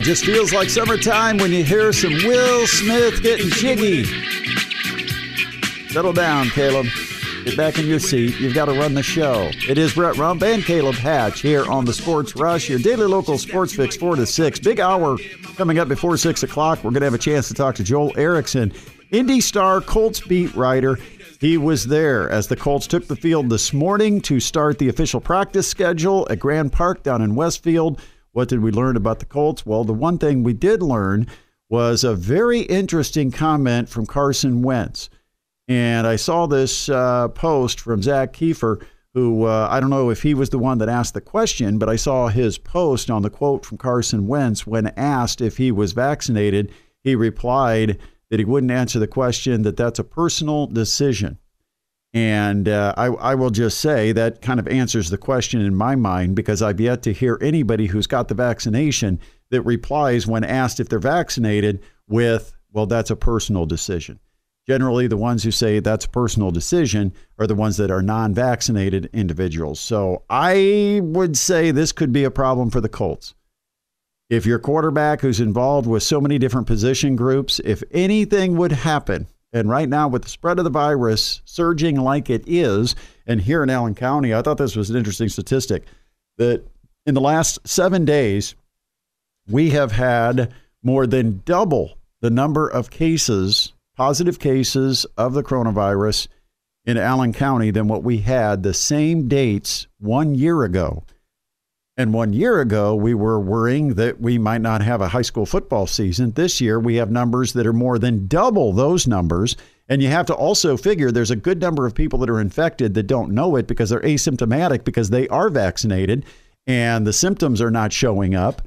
just feels like summertime when you hear some Will Smith getting jiggy. Settle down, Caleb. Get back in your seat. You've got to run the show. It is Brett Rump and Caleb Hatch here on the Sports Rush, your daily local sports fix 4 to 6. Big hour coming up before 6 o'clock. We're going to have a chance to talk to Joel Erickson, Indy Star Colts beat writer. He was there as the Colts took the field this morning to start the official practice schedule at Grand Park down in Westfield. What did we learn about the Colts? Well, the one thing we did learn was a very interesting comment from Carson Wentz. And I saw this post from Zach Kiefer, who I don't know if he was the one that asked the question, but I saw his post on the quote from Carson Wentz when asked if he was vaccinated. He replied that he wouldn't answer the question, that that's a personal decision. And I will just say that kind of answers the question in my mind, because I've yet to hear anybody who's got the vaccination that replies when asked if they're vaccinated with, well, that's a personal decision. Generally, the ones who say that's a personal decision are the ones that are non-vaccinated individuals. So I would say this could be a problem for the Colts. If your quarterback who's involved with so many different position groups, if anything would happen, and right now with the spread of the virus surging like it is, and here in Allen County, I thought this was an interesting statistic, that in the last 7 days, we have had more than double the number of cases, positive cases of the coronavirus in Allen County than what we had the same dates 1 year ago. And 1 year ago, we were worrying that we might not have a high school football season. This year, we have numbers that are more than double those numbers. And you have to also figure there's a good number of people that are infected that don't know it because they're asymptomatic because they are vaccinated and the symptoms are not showing up.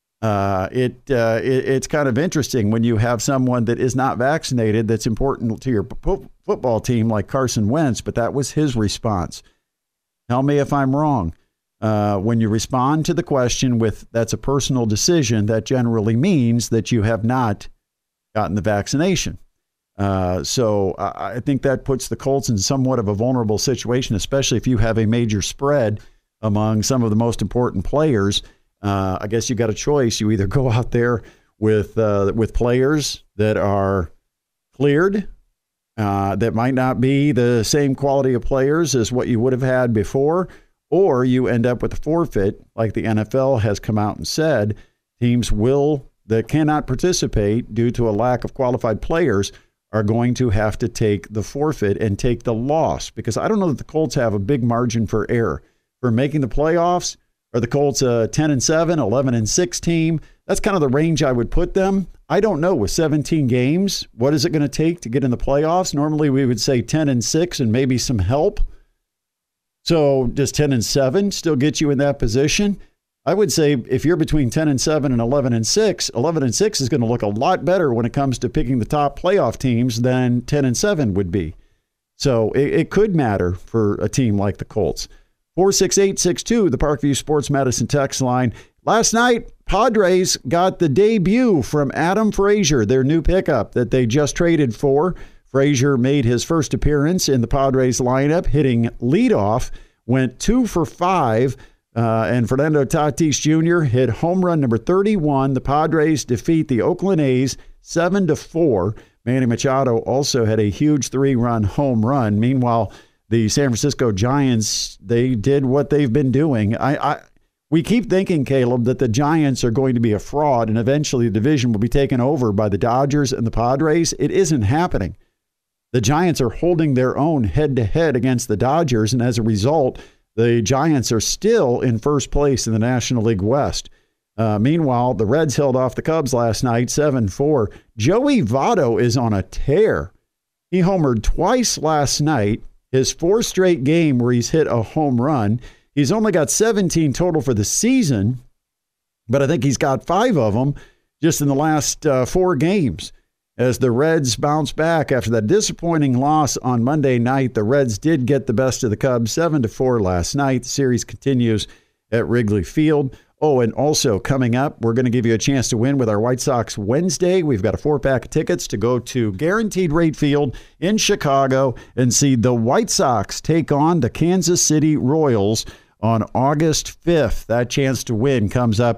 It's kind of interesting when you have someone that is not vaccinated that's important to your football team like Carson Wentz, but that was his response. Tell me if I'm wrong. When you respond to the question with that's a personal decision, that generally means that you have not gotten the vaccination. So I think that puts the Colts in somewhat of a vulnerable situation, especially if you have a major spread among some of the most important players. I guess you got a choice. You either go out there with players that are cleared, that might not be the same quality of players as what you would have had before, or you end up with a forfeit, like the NFL has come out and said, teams that cannot participate due to a lack of qualified players are going to have to take the forfeit and take the loss. Because I don't know that the Colts have a big margin for error. For making the playoffs, are the Colts a 10-7, 11-6 team? That's kind of the range I would put them. I don't know. With 17 games, what is it going to take to get in the playoffs? Normally we would say 10-6 and maybe some help. So does 10-7 still get you in that position? I would say if you're between 10-7 and 11-6, 11-6 is going to look a lot better when it comes to picking the top playoff teams than 10-7 would be. So it could matter for a team like the Colts. 46862, the Parkview Sports Medicine text line. Last night, Padres got the debut from Adam Frazier, their new pickup that they just traded for. Frazier made his first appearance in the Padres lineup, hitting leadoff, went 2 for 5, and Fernando Tatis Jr. hit home run number 31. The Padres defeat the Oakland A's 7-4. Manny Machado also had a huge 3-run home run. Meanwhile, the San Francisco Giants, they did what they've been doing. We keep thinking, Caleb, that the Giants are going to be a fraud and eventually the division will be taken over by the Dodgers and the Padres. It isn't happening. The Giants are holding their own head-to-head against the Dodgers, and as a result, the Giants are still in first place in the National League West. Meanwhile, the Reds held off the Cubs last night, 7-4. Joey Votto is on a tear. He homered twice last night, his 4th straight game where he's hit a home run. He's only got 17 total for the season, but I think he's got 5 of them just in the last 4 games. As the Reds bounce back after that disappointing loss on Monday night, the Reds did get the best of the Cubs 7-4 last night. The series continues at Wrigley Field. Oh, and also coming up, we're going to give you a chance to win with our White Sox Wednesday. We've got a 4-pack of tickets to go to Guaranteed Rate Field in Chicago and see the White Sox take on the Kansas City Royals on August 5th. That chance to win comes up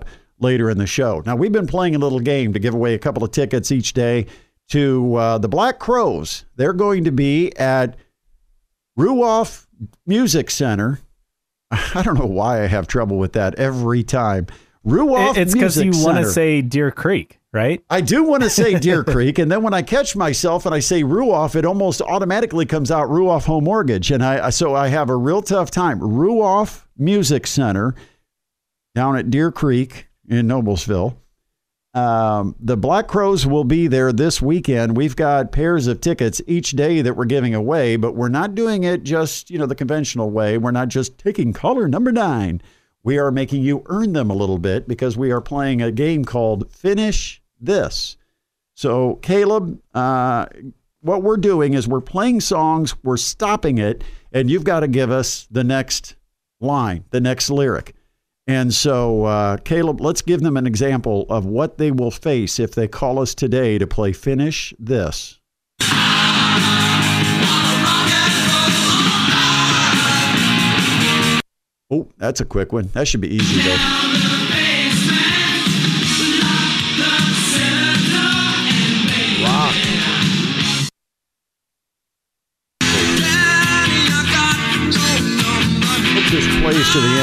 later in the show. Now, we've been playing a little game to give away a couple of tickets each day to the Black Crowes. They're going to be at Ruoff Music Center. I don't know why I have trouble with that every time. Ruoff It's because you want to say Deer Creek, right? I do want to say Deer Creek, and then when I catch myself and I say Ruoff, it almost automatically comes out Ruoff Home Mortgage, and so I have a real tough time. Ruoff Music Center down at Deer Creek in Noblesville. The Black Crowes will be there this weekend. We've got pairs of tickets each day that we're giving away, but we're not doing it just, the conventional way. We're not just taking caller number 9. We are making you earn them a little bit because we are playing a game called Finish This. So, Caleb, what we're doing is we're playing songs, we're stopping it, and you've got to give us the next line, the next lyric. And so, Caleb, let's give them an example of what they will face if they call us today to play Finish This. Oh, that's a quick one. That should be easy, though. Rock. Hope this plays to the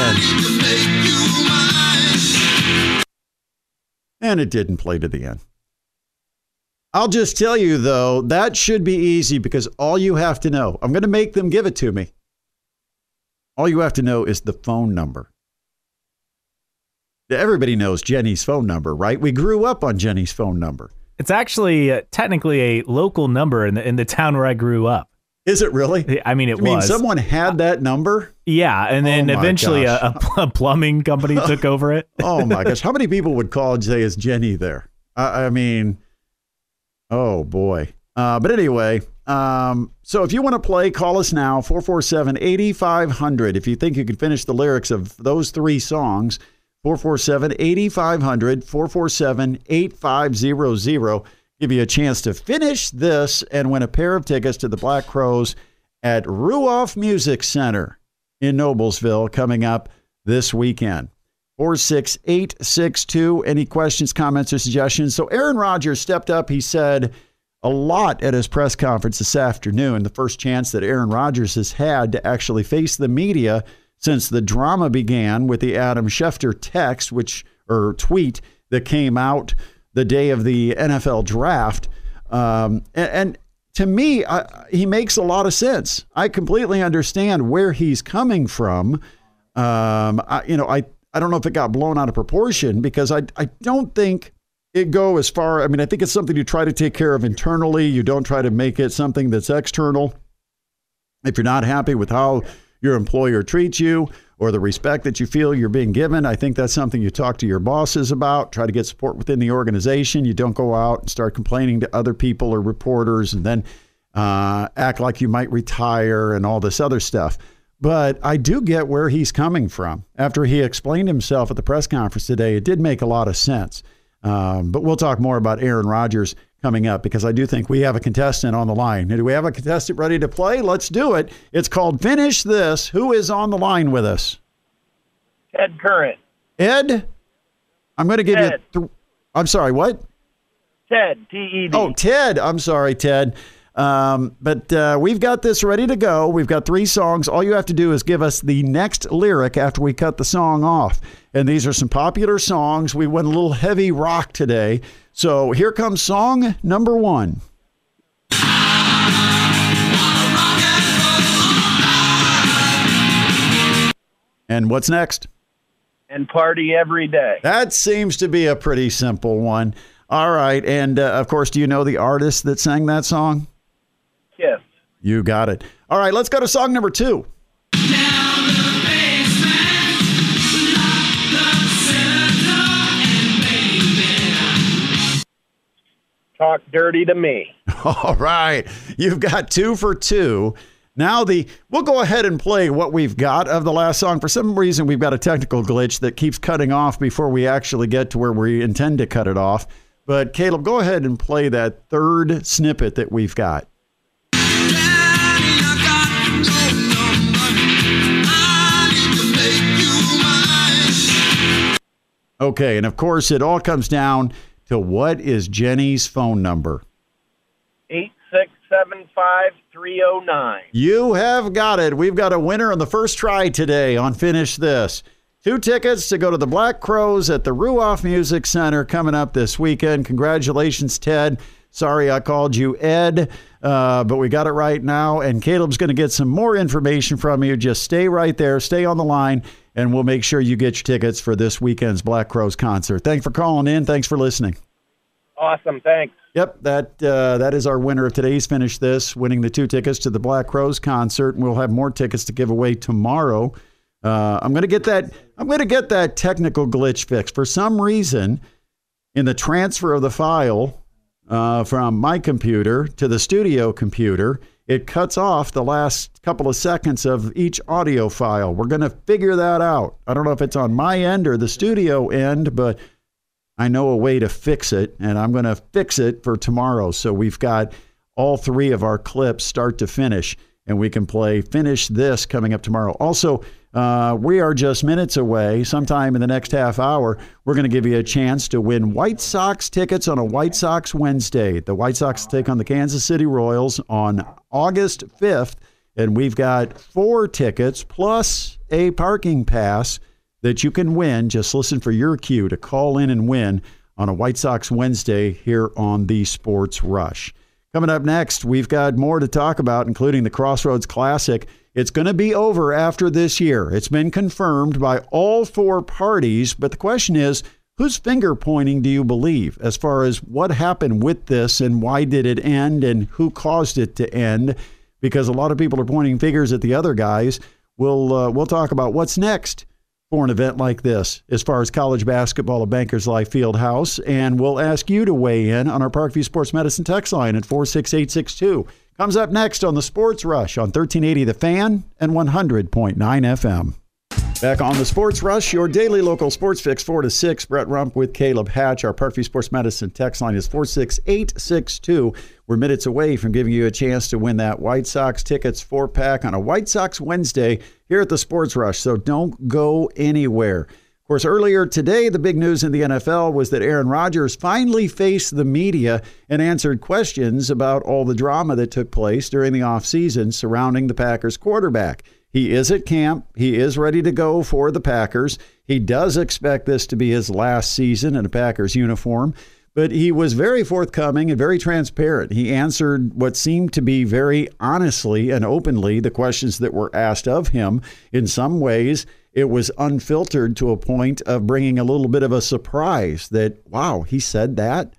end. And it didn't play to the end. I'll just tell you, though, that should be easy because all you have to know, I'm going to make them give it to me. All you have to know is the phone number. Everybody knows Jenny's phone number, right? We grew up on Jenny's phone number. It's actually technically a local number in the town where I grew up. Is it really? I mean, it was. Someone had that number? Yeah, and then eventually a plumbing company took over it. Oh, my gosh. How many people would call and say, is Jenny there? I mean, oh, boy. But anyway, so if you want to play, call us now, 447-8500. If you think you can finish the lyrics of those 3 songs, 447-8500, 447-8500. Give you a chance to finish this and win a pair of tickets to the Black Crowes at Ruoff Music Center in Noblesville coming up this weekend. 46862. Any questions, comments, or suggestions? So Aaron Rodgers stepped up. He said a lot at his press conference this afternoon, the first chance that Aaron Rodgers has had to actually face the media since the drama began with the Adam Schefter tweet that came out the day of the NFL draft. And to me, he makes a lot of sense. I completely understand where he's coming from. I don't know if it got blown out of proportion because I don't think it go as far. I mean, I think it's something you try to take care of internally. You don't try to make it something that's external. If you're not happy with how your employer treats you or the respect that you feel you're being given, I think that's something you talk to your bosses about, try to get support within the organization. You don't go out and start complaining to other people or reporters and then act like you might retire and all this other stuff. But I do get where he's coming from. After he explained himself at the press conference today, it did make a lot of sense. But we'll talk more about Aaron Rodgers coming up because I do think we have a contestant on the line. Do we have a contestant ready to play? Let's do it. It's called Finish This. Who is on the line with us? Ted Current. Ed? I'm going to give you... I'm sorry, what? Ted, T-E-D. Oh, Ted. I'm sorry, Ted. But we've got this ready to go. We've got 3 songs. All you have to do is give us the next lyric after we cut the song off. And these are some popular songs. We went a little heavy rock today. So here comes song number 1. And what's next? And Party Every Day. That seems to be a pretty simple one. All right. And, of course, do you know the artist that sang that song? Yes. You got it. All right. Let's go to song number 2. Talk Dirty to Me. All right. You've got 2 for 2. Now we'll go ahead and play what we've got of the last song. For some reason, we've got a technical glitch that keeps cutting off before we actually get to where we intend to cut it off. But Caleb, go ahead and play that third snippet that we've got. Okay, and of course, it all comes down to what is Jenny's phone number? 8675309. You have got it. We've got a winner on the first try today on Finish This. 2 tickets to go to the Black Crowes at the Ruoff Music Center coming up this weekend. Congratulations, Ted. Sorry I called you Ed, but we got it right now. And Caleb's going to get some more information from you. Just stay right there. Stay on the line, and we'll make sure you get your tickets for this weekend's Black Crowes concert. Thanks for calling in. Thanks for listening. Awesome. Thanks. Yep, that is our winner of today's Finish This, winning the 2 tickets to the Black Crowes concert, and we'll have more tickets to give away tomorrow. I'm going to get that technical glitch fixed. For some reason, in the transfer of the file from my computer to the studio computer, it cuts off the last couple of seconds of each audio file. We're going to figure that out. I don't know if it's on my end or the studio end, but I know a way to fix it, and I'm going to fix it for tomorrow. So we've got all 3 of our clips start to finish, and we can play Finish This coming up tomorrow. Also, we are just minutes away. Sometime in the next half hour, we're going to give you a chance to win White Sox tickets on a White Sox Wednesday. The White Sox take on the Kansas City Royals on August 5th, and we've got 4 tickets plus a parking pass that you can win. Just listen for your cue to call in and win on a White Sox Wednesday here on the Sports Rush. Coming up next, we've got more to talk about, including the Crossroads Classic. It's going to be over after this year. It's been confirmed by all 4 parties, but the question is, whose finger pointing do you believe as far as what happened with this and why did it end and who caused it to end? Because a lot of people are pointing fingers at the other guys. We'll talk about what's next for an event like this as far as college basketball at Bankers Life Fieldhouse, and we'll ask you to weigh in on our Parkview Sports Medicine text line at 46862. Comes up next on the Sports Rush on 1380 The Fan and 100.9 FM. Back on the Sports Rush, your daily local sports fix, 4 to 6. Brett Rump with Caleb Hatch. Our Parkview Sports Medicine text line is 46862. We're minutes away from giving you a chance to win that White Sox tickets 4-pack on a White Sox Wednesday here at the Sports Rush, so don't go anywhere. Of course, earlier today, the big news in the NFL was that Aaron Rodgers finally faced the media and answered questions about all the drama that took place during the offseason surrounding the Packers quarterback. He is at camp. He is ready to go for the Packers. He does expect this to be his last season in a Packers uniform, but he was very forthcoming and very transparent. He answered what seemed to be very honestly and openly the questions that were asked of him. In some ways, it was unfiltered to a point of bringing a little bit of a surprise that, wow, he said that.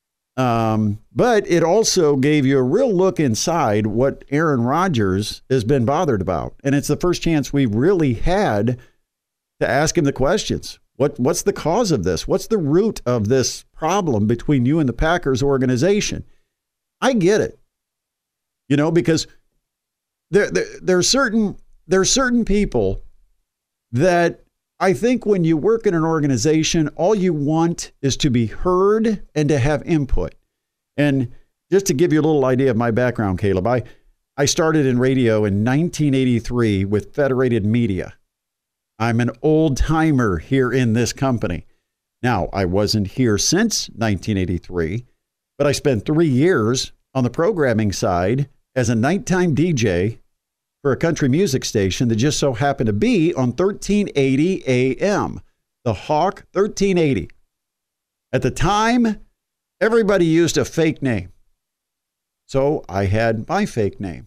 But it also gave you a real look inside what Aaron Rodgers has been bothered about. And it's the first chance we've really had to ask him the questions. What's the cause of this? What's the root of this problem between you and the Packers organization? I get it. You know, because there are certain people that I think when you work in an organization, all you want is to be heard and to have input. And just to give you a little idea of my background, Caleb, I started in radio in 1983 with Federated Media. I'm an old timer here in this company. Now, I wasn't here since 1983, but I spent 3 years on the programming side as a nighttime DJ for a country music station that just so happened to be on 1380 AM, the Hawk 1380. At the time, everybody used a fake name. So I had my fake name,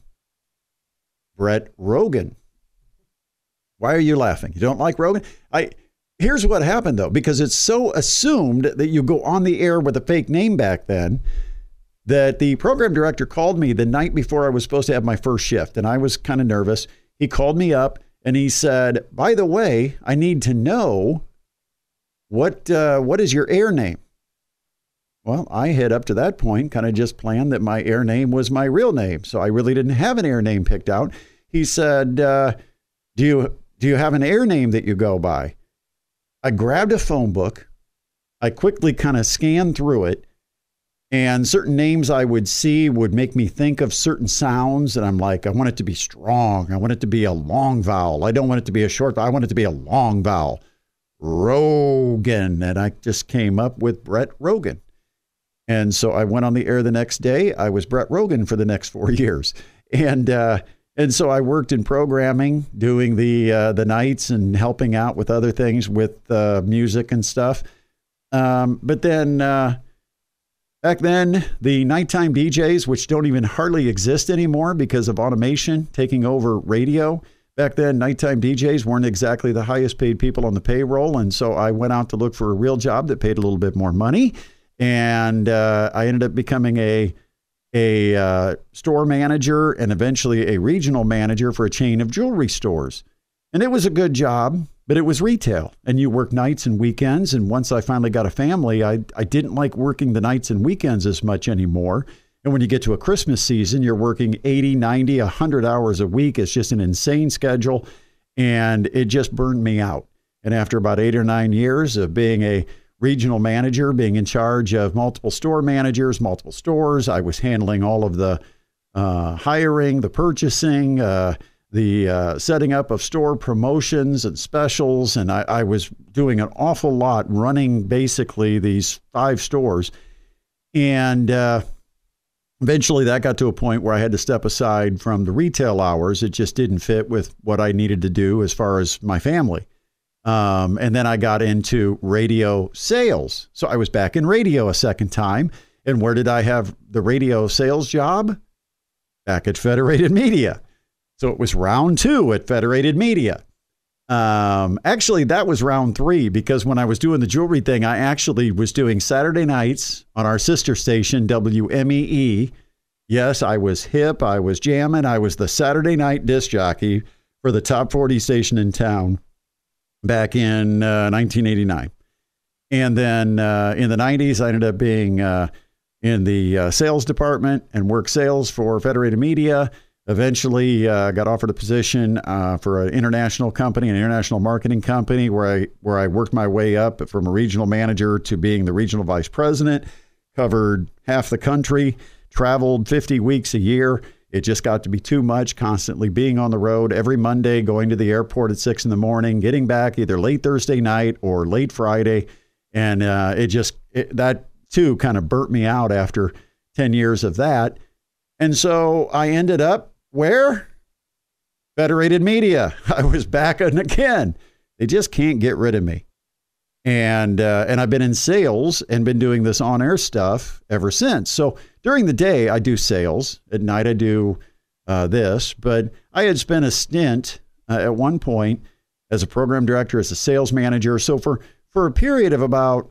Brett Rogan. Why are you laughing? You don't like Rogan? Here's what happened, though, because it's so assumed that you go on the air with a fake name back then, that the program director called me the night before I was supposed to have my first shift, and I was kind of nervous. He called me up, and he said, by the way, I need to know what is your air name? Well, I had up to that point kind of just planned that my air name was my real name, so I really didn't have an air name picked out. He said, do you have an air name that you go by? I grabbed a phone book. I quickly kind of scanned through it, and certain names I would see would make me think of certain sounds. And I'm like, I want it to be strong. I want it to be a long vowel. I don't want it to be a short vowel. I want it to be a long vowel. Rogan. And I just came up with Brett Rogan. And so I went on the air the next day. I was Brett Rogan for the next 4 years. And so I worked in programming, doing the nights and helping out with other things with music and stuff. But then back then, the nighttime DJs, which don't even hardly exist anymore because of automation taking over radio. Back then, nighttime DJs weren't exactly the highest paid people on the payroll. And so I went out to look for a real job that paid a little bit more money. And I ended up becoming a store manager and eventually a regional manager for a chain of jewelry stores. And it was a good job, but it was retail. And you work nights and weekends. And once I finally got a family, I didn't like working the nights and weekends as much anymore. And when you get to a Christmas season, you're working 80, 90, 100 hours a week. It's just an insane schedule. And it just burned me out. And after about 8 or 9 years of being a regional manager, being in charge of multiple store managers, multiple stores, I was handling all of the hiring, the purchasing, the setting up of store promotions and specials. And I was doing an awful lot running basically these 5 stores. And eventually that got to a point where I had to step aside from the retail hours. It just didn't fit with what I needed to do as far as my family. And then I got into radio sales. So I was back in radio a second time. And where did I have the radio sales job? Back at Federated Media. So it was round 2 at Federated Media. Actually, that was round 3 because when I was doing the jewelry thing, I actually was doing Saturday nights on our sister station, WMEE. Yes, I was hip. I was jamming. I was the Saturday night disc jockey for the top 40 station in town back in 1989. And then in the 90s, I ended up being in the sales department and worked sales for Federated Media. Eventually got offered a position for an international company, an international marketing company, where I worked my way up from a regional manager to being the regional vice president, covered half the country, traveled 50 weeks a year. It just got to be too much, constantly being on the road every Monday, going to the airport at 6 a.m, getting back either late Thursday night or late Friday. And that too kind of burnt me out after 10 years of that. And so I ended up where? Federated Media. I was back on again. They just can't get rid of me. And I've been in sales and been doing this on-air stuff ever since. So during the day, I do sales. At night, I do this. But I had spent a stint at one point as a program director, as a sales manager. So for a period of about,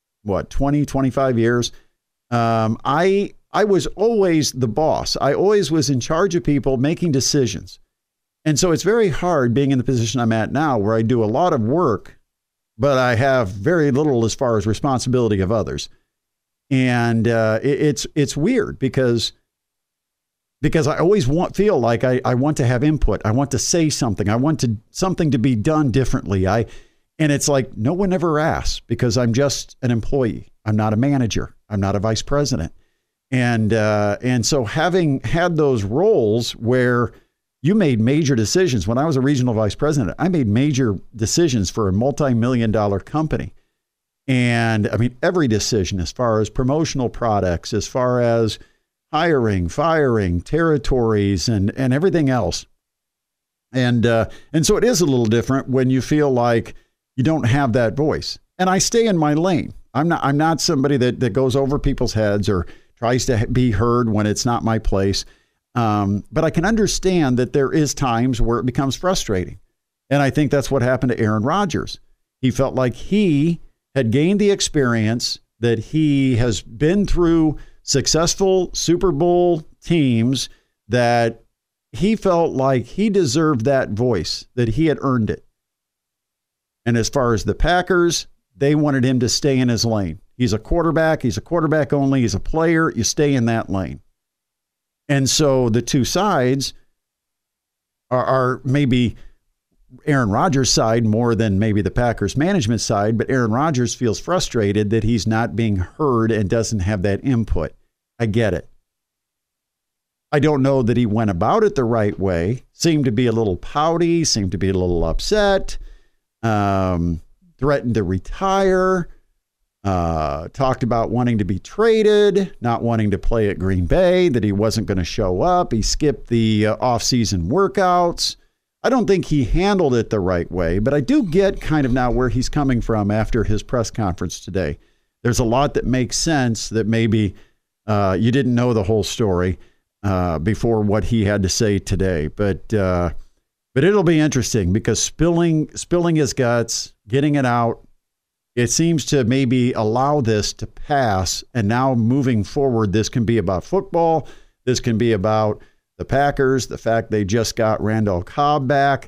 20, 25 years, I was always the boss. I always was in charge of people making decisions. And so it's very hard being in the position I'm at now where I do a lot of work, but I have very little as far as responsibility of others. And it's weird because I always feel like I want to have input. I want to say something. I want something to be done differently. And it's like no one ever asks because I'm just an employee. I'm not a manager. I'm not a vice president. And so having had those roles where you made major decisions, when I was a regional vice president, I made major decisions for a multi-million-dollar company. And I mean, every decision as far as promotional products, as far as hiring, firing, territories, and everything else. And so it is a little different when you feel like you don't have that voice. And I stay in my lane. I'm not somebody that goes over people's heads or tries to be heard when it's not my place. But I can understand that there is times where it becomes frustrating. And I think that's what happened to Aaron Rodgers. He felt like he had gained the experience, that he has been through successful Super Bowl teams, that he felt like he deserved that voice, that he had earned it. And as far as the Packers, they wanted him to stay in his lane. He's a quarterback. He's a quarterback only. He's a player. You stay in that lane. And so the two sides are maybe Aaron Rodgers' side more than maybe the Packers management side, but Aaron Rodgers feels frustrated that he's not being heard and doesn't have that input. I get it. I don't know that he went about it the right way. Seemed to be a little pouty, seemed to be a little upset. threatened to retire, talked about wanting to be traded, not wanting to play at Green Bay, that he wasn't going to show up. He skipped the offseason workouts. I don't think he handled it the right way, but I do get kind of now where he's coming from after his press conference today. There's a lot that makes sense that maybe you didn't know the whole story before what he had to say today. But it'll be interesting because spilling his guts, getting it out, it seems to maybe allow this to pass. And now moving forward, this can be about football. This can be about the Packers, the fact they just got Randall Cobb back,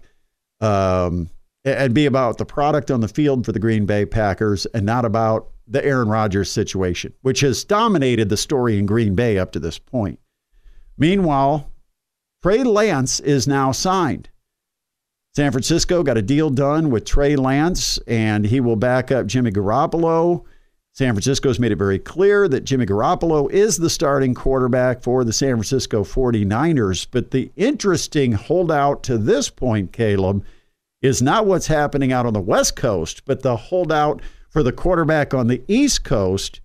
and be about the product on the field for the Green Bay Packers and not about the Aaron Rodgers situation, which has dominated the story in Green Bay up to this point. Meanwhile, Trey Lance is now signed. San Francisco got a deal done with Trey Lance, and he will back up Jimmy Garoppolo. San Francisco's made it very clear that Jimmy Garoppolo is the starting quarterback for the San Francisco 49ers. But the interesting holdout to this point, Caleb, is not what's happening out on the West Coast, but the holdout for the quarterback on the East Coast.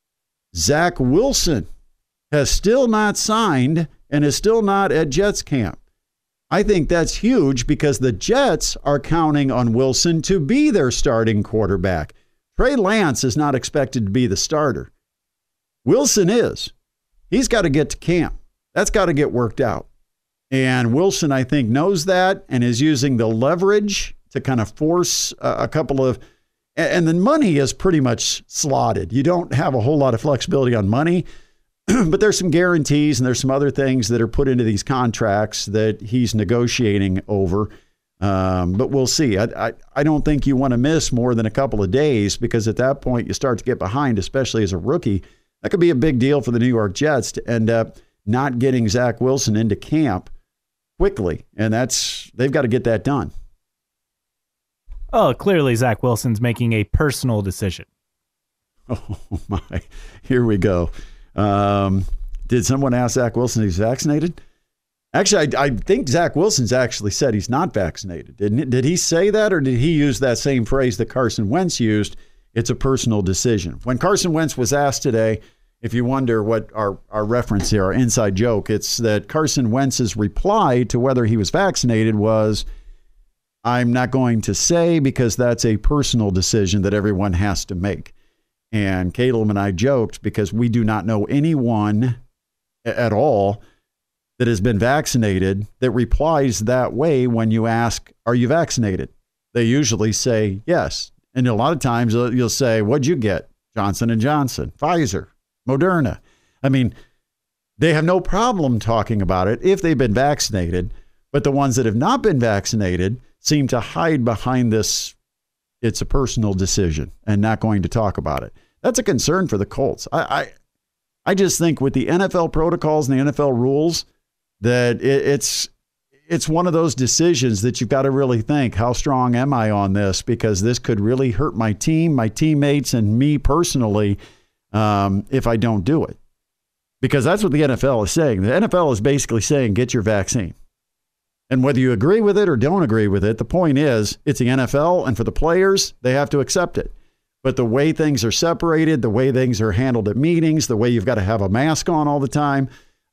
Zach Wilson has still not signed and is still not at Jets camp. I think that's huge because the Jets are counting on Wilson to be their starting quarterback. Trey Lance is not expected to be the starter. Wilson is. He's got to get to camp. That's got to get worked out. And Wilson, I think, knows that and is using the leverage to kind of force a couple of, and the money is pretty much slotted. You don't have a whole lot of flexibility on money, but there's some guarantees and there's some other things that are put into these contracts that he's negotiating over. But we'll see. I don't think you want to miss more than a couple of days because at that point you start to get behind, especially as a rookie. That could be a big deal for the New York Jets to end up not getting Zach Wilson into camp quickly. And they've got to get that done. Oh, clearly Zach Wilson's making a personal decision. Oh, my. Here we go. Did someone ask Zach Wilson if he's vaccinated? Actually, I think Zach Wilson's actually said he's not vaccinated. Did he say that, or did he use that same phrase that Carson Wentz used? It's a personal decision. When Carson Wentz was asked today, if you wonder what our reference here, our inside joke, it's that Carson Wentz's reply to whether he was vaccinated was, I'm not going to say because that's a personal decision that everyone has to make. And Caleb and I joked because we do not know anyone at all that has been vaccinated that replies that way when you ask, are you vaccinated? They usually say yes. And a lot of times you'll say, what'd you get? Johnson & Johnson, Pfizer, Moderna. I mean, they have no problem talking about it if they've been vaccinated, but the ones that have not been vaccinated seem to hide behind this, it's a personal decision and not going to talk about it. That's a concern for the Colts. I just think with the NFL protocols and the NFL rules that it's one of those decisions that you've got to really think, how strong am I on this? Because this could really hurt my team, my teammates, and me personally if I don't do it. Because that's what the NFL is saying. The NFL is basically saying, get your vaccine. And whether you agree with it or don't agree with it, the point is it's the NFL, and for the players, they have to accept it. But the way things are separated, the way things are handled at meetings, the way you've got to have a mask on all the time,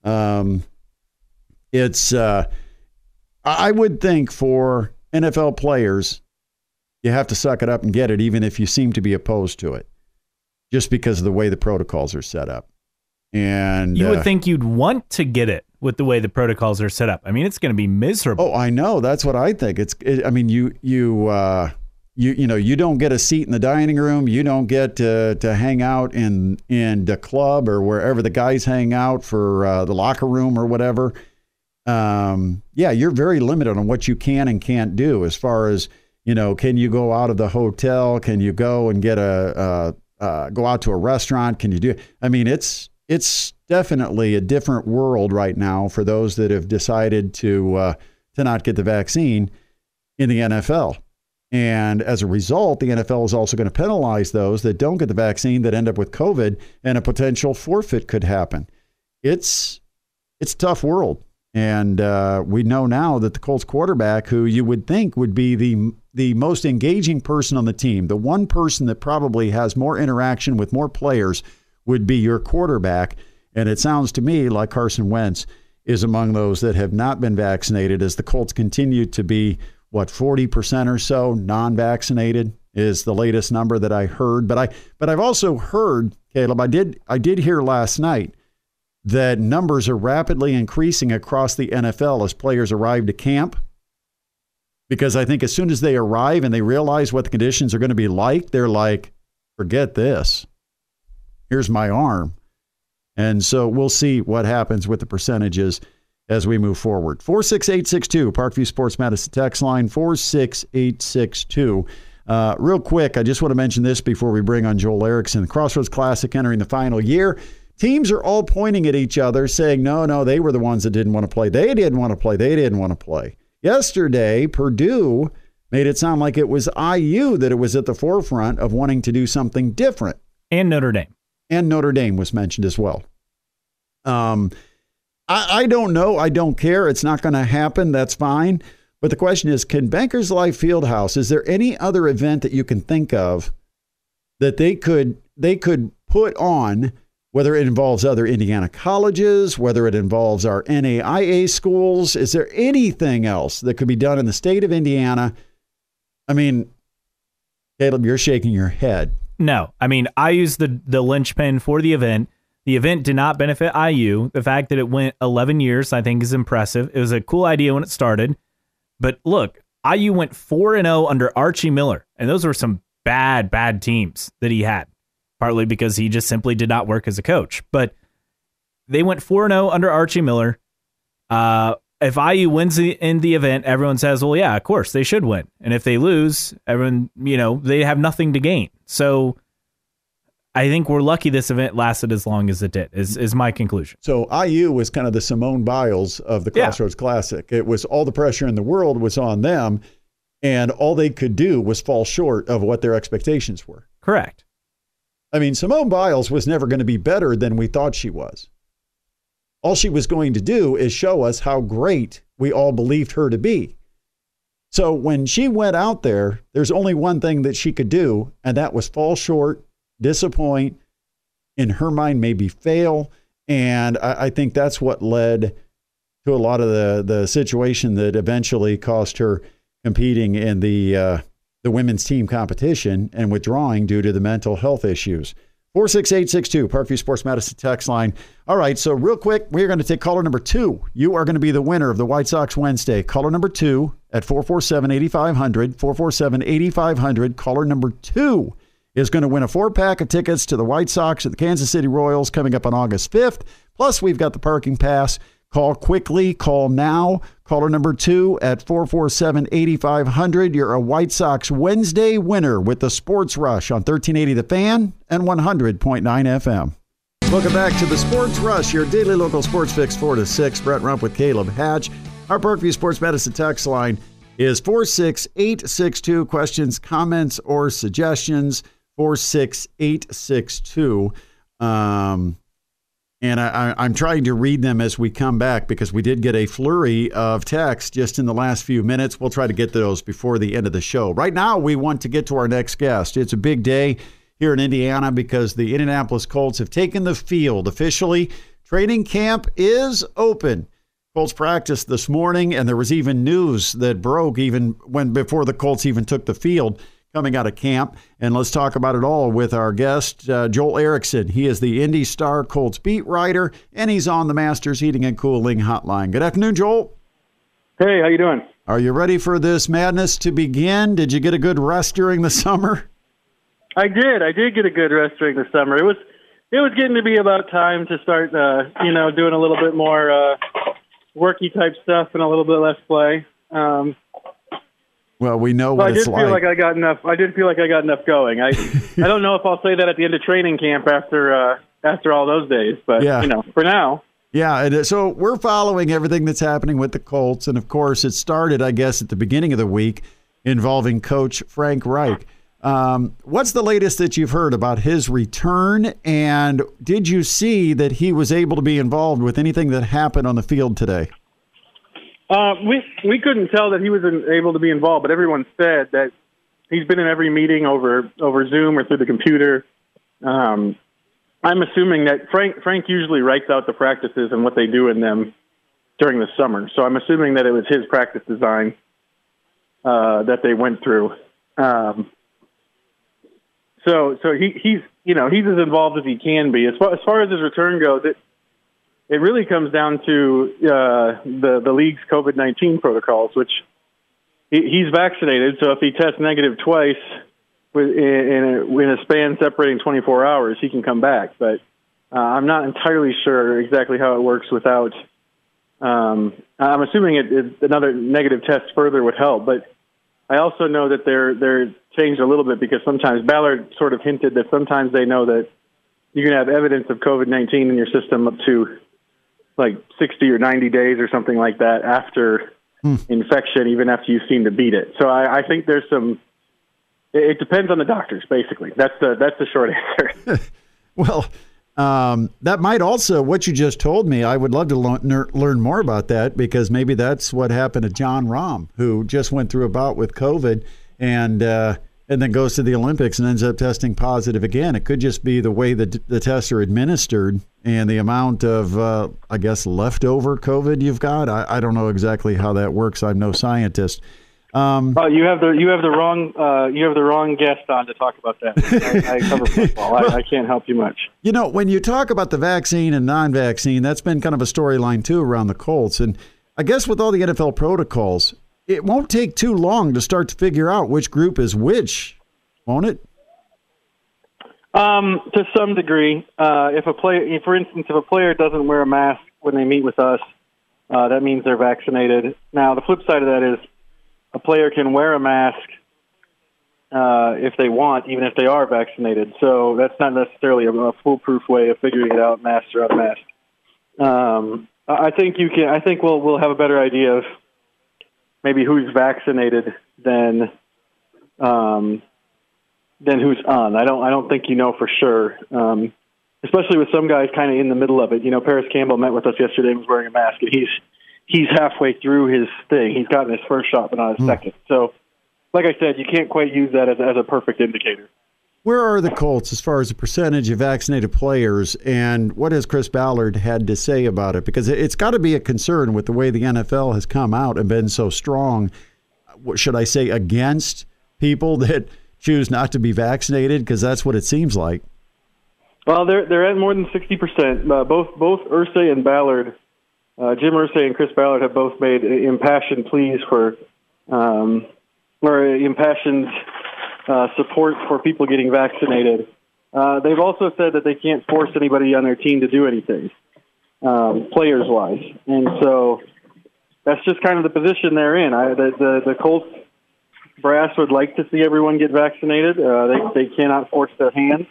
I would think for NFL players, you have to suck it up and get it, even if you seem to be opposed to it, just because of the way the protocols are set up. And you would think you'd want to get it with the way the protocols are set up. I mean, it's going to be miserable. Oh, I know. That's what I think. I mean, you don't get a seat in the dining room. You don't get to hang out in the club or wherever the guys hang out for the locker room or whatever. You're very limited on what you can and can't do as far as, can you go out of the hotel? Can you go and get go out to a restaurant? Can you do? I mean, it's definitely a different world right now for those that have decided to not get the vaccine in the NFL. And as a result, the NFL is also going to penalize those that don't get the vaccine that end up with COVID, and a potential forfeit could happen. It's a tough world. And we know now that the Colts quarterback, who you would think would be the most engaging person on the team, the one person that probably has more interaction with more players, would be your quarterback. And it sounds to me like Carson Wentz is among those that have not been vaccinated, as the Colts continue to be, 40% or so non-vaccinated is the latest number that I heard. But I've also heard, Caleb, I did hear last night that numbers are rapidly increasing across the NFL as players arrive to camp. Because I think as soon as they arrive and they realize what the conditions are going to be like, they're like, forget this. Here's my arm. And so we'll see what happens with the percentages as we move forward. 46862, Parkview Sports Medicine text line, 46862. Real quick, I just want to mention this before we bring on Joel Erickson. The Crossroads Classic entering the final year. Teams are all pointing at each other saying, no, they were the ones that didn't want to play. They didn't want to play. They didn't want to play. Yesterday, Purdue made it sound like it was IU that it was at the forefront of wanting to do something different. And Notre Dame. And Notre Dame was mentioned as well. I don't know. I don't care. It's not going to happen. That's fine. But the question is, can Bankers Life Fieldhouse, is there any other event that you can think of that they could put on, whether it involves other Indiana colleges, whether it involves our NAIA schools? Is there anything else that could be done in the state of Indiana? I mean, Caleb, you're shaking your head. No. I mean, I used the linchpin for the event. The event did not benefit IU. The fact that it went 11 years, I think, is impressive. It was a cool idea when it started. But look, IU went 4-0 under Archie Miller, and those were some bad teams that he had, partly because he just simply did not work as a coach. But they went 4-0 under Archie Miller. If IU wins in the event, everyone says, well, yeah, of course, they should win. And if they lose, everyone, they have nothing to gain. So I think we're lucky this event lasted as long as it did, is my conclusion. So IU was kind of the Simone Biles of the Crossroads Classic. It was all the pressure in the world was on them, and all they could do was fall short of what their expectations were. Correct. I mean, Simone Biles was never going to be better than we thought she was. All she was going to do is show us how great we all believed her to be. So when she went out there, there's only one thing that she could do, and that was fall short, disappoint, in her mind maybe fail. And I think that's what led to a lot of the situation that eventually cost her competing in the women's team competition and withdrawing due to the mental health issues. 46862, Parkview Sports Medicine text line. All right, so real quick, we're going to take caller number 2. You are going to be the winner of the White Sox Wednesday. Caller number 2 at 447-8500, 447-8500. Caller number 2 is going to win a 4-pack of tickets to the White Sox at the Kansas City Royals coming up on August 5th. Plus, we've got the parking pass. Call quickly. Call now. Caller number 2 at 447-8500. You're a White Sox Wednesday winner with the Sports Rush on 1380 The Fan and 100.9 FM. Welcome back to the Sports Rush, your daily local sports fix 4 to 6. Brett Rump with Caleb Hatch. Our Parkview Sports Medicine text line is 46862. Questions, comments, or suggestions, 46862. And I'm trying to read them as we come back because we did get a flurry of text just in the last few minutes. We'll try to get those before the end of the show. Right now, we want to get to our next guest. It's a big day here in Indiana because the Indianapolis Colts have taken the field officially. Training camp is open. Colts practiced this morning, and there was even news that broke even before the Colts even took the field coming out of camp. And let's talk about it all with our guest, Joel Erickson. He is the Indy Star Colts beat writer, and he's on the Masters Heating and Cooling hotline. Good afternoon, Joel. Hey, how you doing? Are you ready for this madness to begin? Did you get a good rest during the summer? I did. I did get a good rest during the summer. It was getting to be about time to start, doing a little bit more worky type stuff and a little bit less play. Well, we know what it's like. I did feel like I got enough going. I don't know if I'll say that at the end of training camp after all those days, but for now. Yeah, so we're following everything that's happening with the Colts, and of course, it started, I guess, at the beginning of the week involving Coach Frank Reich. What's the latest that you've heard about his return, and did you see that he was able to be involved with anything that happened on the field today? We couldn't tell that he was able to be involved, but everyone said that he's been in every meeting over Zoom or through the computer. I'm assuming that Frank usually writes out the practices and what they do in them during the summer. So I'm assuming that it was his practice design that they went through. So he's as involved as he can be. As far as his return goes, it really comes down to the league's COVID-19 protocols, which he's vaccinated. So if he tests negative twice in a span separating 24 hours, he can come back. But I'm not entirely sure exactly how it works without. I'm assuming another negative test further would help, but I also know that they're changed a little bit because sometimes Ballard sort of hinted that sometimes they know that you can have evidence of COVID-19 in your system up to like 60 or 90 days or something like that after infection, even after you seem to beat it. So I think there's some. It depends on the doctors, basically. That's the short answer. Well, that might also, what you just told me, I would love to learn more about that, because maybe that's what happened to John Rahm, who just went through a bout with COVID and then goes to the Olympics and ends up testing positive again. It could just be the way the tests are administered and the amount of, I guess, leftover COVID you've got. I don't know exactly how that works. I'm no scientist. You have the wrong guest on to talk about that. I cover football. I can't help you much. You know, when you talk about the vaccine and non-vaccine, that's been kind of a storyline too around the Colts. And I guess with all the NFL protocols, it won't take too long to start to figure out which group is which, won't it? To some degree, for instance, if a player doesn't wear a mask when they meet with us, that means they're vaccinated. Now, the flip side of that is, a player can wear a mask if they want, even if they are vaccinated. So that's not necessarily a foolproof way of figuring it out, masked or unmasked. I think we'll have a better idea of maybe who's vaccinated than who's on. I don't think you know for sure. Especially with some guys kind of in the middle of it. You know, Paris Campbell met with us yesterday and was wearing a mask, and he's halfway through his thing. He's gotten his first shot, but not his second. So, like I said, you can't quite use that as a perfect indicator. Where are the Colts as far as the percentage of vaccinated players, and what has Chris Ballard had to say about it? Because it's got to be a concern with the way the NFL has come out and been so strong, what should I say, against people that choose not to be vaccinated, because that's what it seems like. Well, they're at more than 60%. Both Irsay and Ballard, Jim Irsay and Chris Ballard, have both made impassioned pleas for, or impassioned support for people getting vaccinated. They've also said that they can't force anybody on their team to do anything, players-wise. And so that's just kind of the position they're in. The Colts brass would like to see everyone get vaccinated. They cannot force their hand.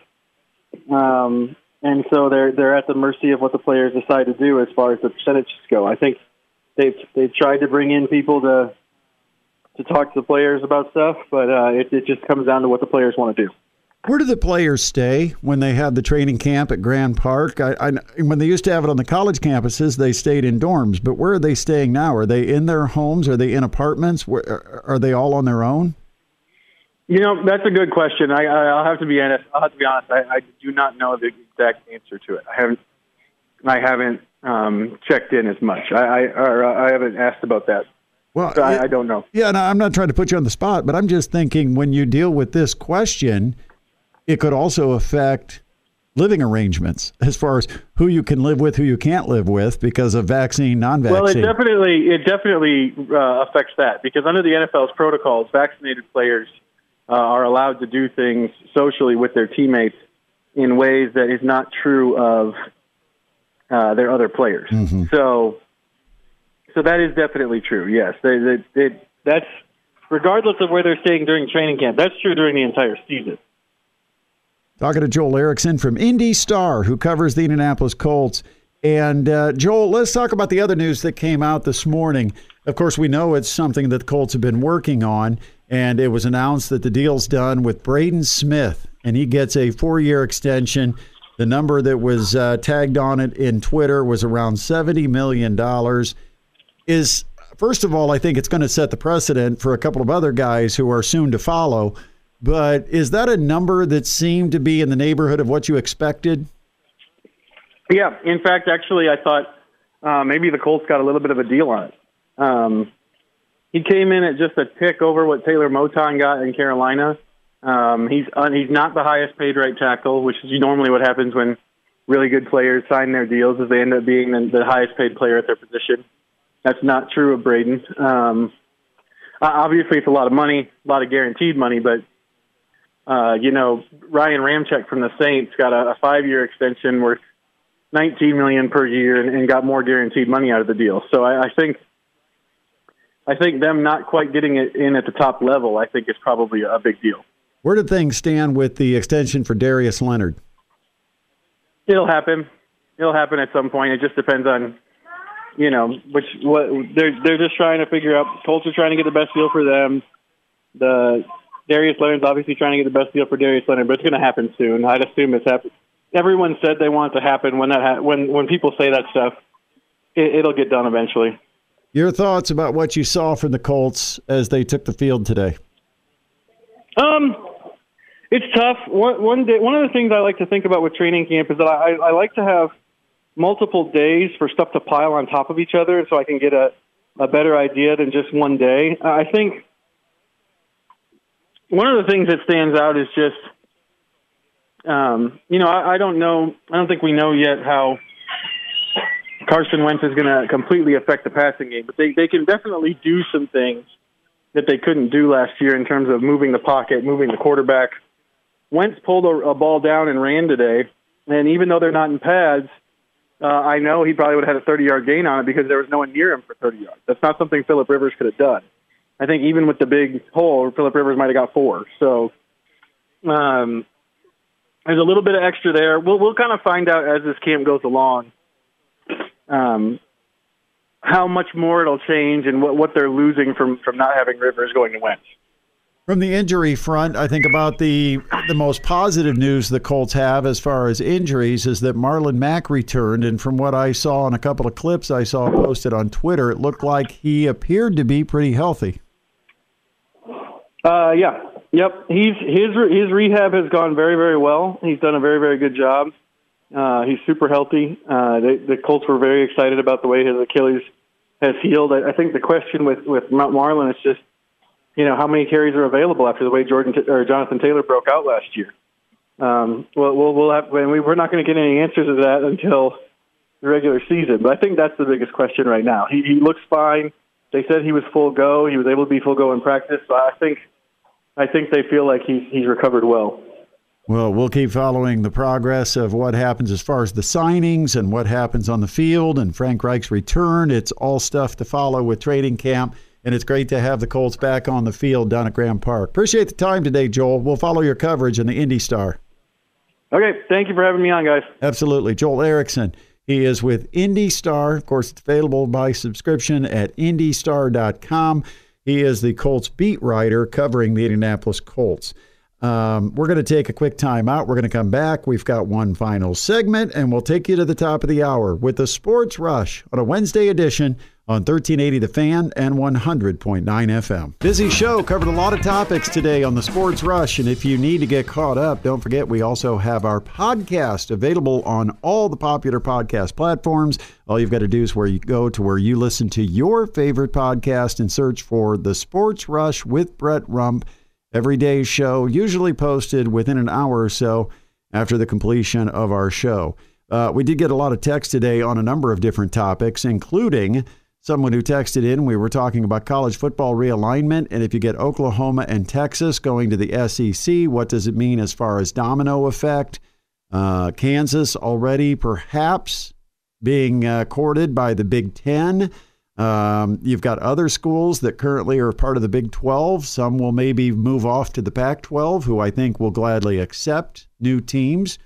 And so they're at the mercy of what the players decide to do as far as the percentages go. I think they've tried to bring in people to talk to the players about stuff, but it just comes down to what the players want to do. Where do the players stay when they have the training camp at Grand Park? When they used to have it on the college campuses, they stayed in dorms. But where are they staying now? Are they in their homes? Are they in apartments? Are they all on their own? You know, that's a good question. I'll have to be honest. I do not know the exact answer to it. I haven't checked in as much. I haven't asked about that. Well, so I don't know. Yeah, no, I'm not trying to put you on the spot, but I'm just thinking when you deal with this question, it could also affect living arrangements as far as who you can live with, who you can't live with because of vaccine, non-vaccine. Well, it definitely affects that, because under the NFL's protocols, vaccinated players are allowed to do things socially with their teammates in ways that is not true of their other players. Mm-hmm. So that is definitely true. Yes, that's regardless of where they're staying during training camp. That's true during the entire season. Talking to Joel Erickson from Indy Star, who covers the Indianapolis Colts. And Joel, let's talk about the other news that came out this morning. Of course, we know it's something that the Colts have been working on, and it was announced that the deal's done with Braden Smith, and he gets a 4-year extension. The number that was tagged on it in Twitter was around $70 million. Is first of all, I think it's going to set the precedent for a couple of other guys who are soon to follow. But is that a number that seemed to be in the neighborhood of what you expected? Yeah. In fact, actually, I thought maybe the Colts got a little bit of a deal on it. He came in at just a tick over what Taylor Moton got in Carolina. He's not the highest paid right tackle, which is normally what happens when really good players sign their deals, is they end up being the highest paid player at their position. That's not true of Braden. Obviously, it's a lot of money, a lot of guaranteed money, but Ryan Ramczyk from the Saints got a 5-year extension worth $19 million per year and got more guaranteed money out of the deal. So I think them not quite getting it in at the top level, I think, is probably a big deal. Where do things stand with the extension for Darius Leonard? It'll happen. It'll happen at some point. It just depends on, what they're just trying to figure out. Colts are trying to get the best deal for them. The Darius Leonard's obviously trying to get the best deal for Darius Leonard, but it's going to happen soon. I'd assume it's happening. Everyone said they want it to happen. When people say that stuff, it'll get done eventually. Your thoughts about what you saw from the Colts as they took the field today? It's tough. One of the things I like to think about with training camp is that I like to have multiple days for stuff to pile on top of each other, so I can get a better idea than just one day. I think one of the things that stands out is just, I don't know. I don't think we know yet how Carson Wentz is going to completely affect the passing game, but they can definitely do some things that they couldn't do last year in terms of moving the pocket, moving the quarterback. Wentz pulled a ball down and ran today, and even though they're not in pads, I know he probably would have had a 30-yard gain on it because there was no one near him for 30 yards. That's not something Phillip Rivers could have done. I think even with the big hole, Phillip Rivers might have got 4. So there's a little bit of extra there. We'll kind of find out as this camp goes along how much more it'll change and what they're losing from not having Rivers going to Wentz. From the injury front, I think about the most positive news the Colts have as far as injuries is that Marlon Mack returned, and from what I saw in a couple of clips I saw posted on Twitter, it looked like he appeared to be pretty healthy. Yeah. Yep. His rehab has gone very, very well. He's done a very, very good job. He's super healthy. The Colts were very excited about the way his Achilles has healed. I think the question with Marlon is just, how many carries are available after the way Jonathan Taylor broke out last year. We'll have, we're not going to get any answers to that until the regular season. But I think that's the biggest question right now. He looks fine. They said he was full go. He was able to be full go in practice. So I think they feel like he's recovered well. Well, we'll keep following the progress of what happens as far as the signings and what happens on the field and Frank Reich's return. It's all stuff to follow with training camp, and it's great to have the Colts back on the field down at Graham Park. Appreciate the time today, Joel. We'll follow your coverage in the Indy Star. Okay, thank you for having me on, guys. Absolutely. Joel Erickson. He is with Indy Star. Of course, it's available by subscription at indystar.com. He is the Colts beat writer covering the Indianapolis Colts. We're going to take a quick time out. We're going to come back. We've got one final segment, and we'll take you to the top of the hour with the Sports Rush on a Wednesday edition on 1380 The Fan and 100.9 FM. Busy show, covered a lot of topics today on the Sports Rush, and if you need to get caught up, don't forget we also have our podcast available on all the popular podcast platforms. All you've got to do is go to where you listen to your favorite podcast and search for the Sports Rush with Brett Rump. Every day's show, usually posted within an hour or so after the completion of our show. We did get a lot of text today on a number of different topics, including someone who texted in. We were talking about college football realignment, and if you get Oklahoma and Texas going to the SEC, what does it mean as far as domino effect? Kansas already perhaps being courted by the Big Ten. You've got other schools that currently are part of the Big 12. Some will maybe move off to the Pac-12, who I think will gladly accept new teams.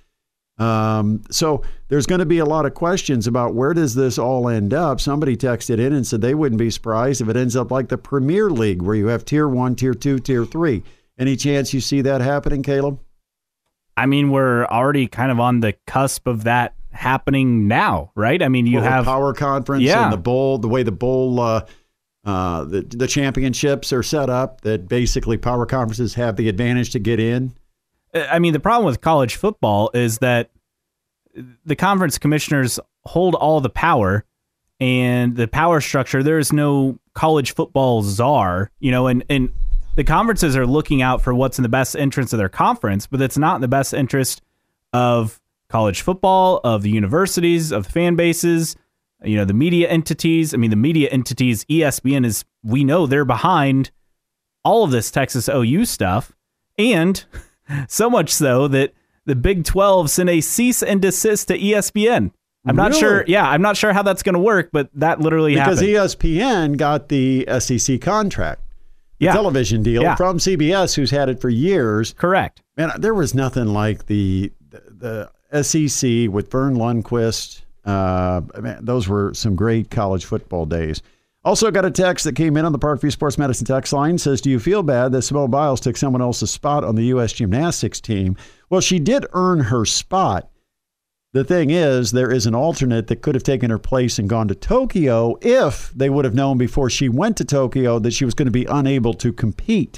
So there's going to be a lot of questions about where does this all end up. Somebody texted in and said they wouldn't be surprised if it ends up like the Premier League, where you have Tier 1, Tier 2, Tier 3. Any chance you see that happening, Caleb? I mean, we're already kind of on the cusp of that happening now, right? I mean, you have the power conference and the bowl, the way the bowl The championships are set up that basically power conferences have the advantage to get in. I mean, the problem with college football is that the conference commissioners hold all the power, and the power structure, there is no college football czar, and the conferences are looking out for what's in the best interest of their conference, but it's not in the best interest of college football, of the universities, of the fan bases, the media entities. I mean, the media entities, ESPN is, we know they're behind all of this Texas OU stuff. And so much so that the Big 12 sent a cease and desist to ESPN. I'm not sure. Yeah, I'm not sure how that's going to work, but that literally happened. Because ESPN got the SEC contract, the television deal from CBS, who's had it for years. Correct. Man, there was nothing like the SEC with Vern Lundquist. Man, those were some great college football days. Also got a text that came in on the Parkview Sports Medicine text line. Says, do you feel bad that Simone Biles took someone else's spot on the U.S. gymnastics team? Well, she did earn her spot. The thing is, there is an alternate that could have taken her place and gone to Tokyo if they would have known before she went to Tokyo that she was going to be unable to compete.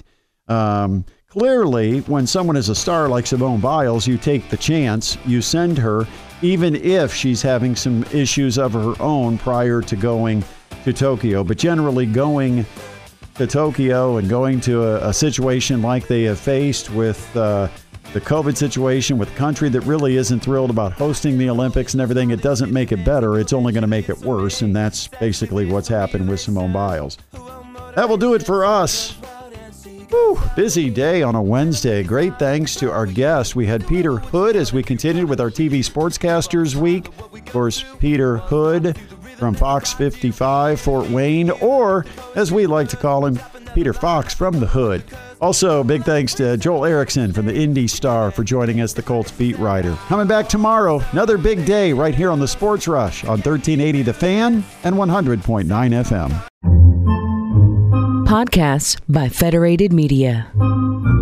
Clearly, when someone is a star like Simone Biles, you take the chance, you send her, even if she's having some issues of her own prior to going to Tokyo. But generally, going to Tokyo and going to a situation like they have faced with the COVID situation, with a country that really isn't thrilled about hosting the Olympics and everything, it doesn't make it better. It's only going to make it worse, and that's basically what's happened with Simone Biles. That will do it for us. Whew, busy day on a Wednesday. Great thanks to our guests. We had Peter Hood as we continued with our TV Sportscasters Week. Of course, Peter Hood from Fox 55, Fort Wayne, or as we like to call him, Peter Fox from the Hood. Also, big thanks to Joel Erickson from the Indy Star for joining us, the Colts beat writer. Coming back tomorrow, another big day right here on the Sports Rush on 1380 The Fan and 100.9 FM. Podcasts by Federated Media.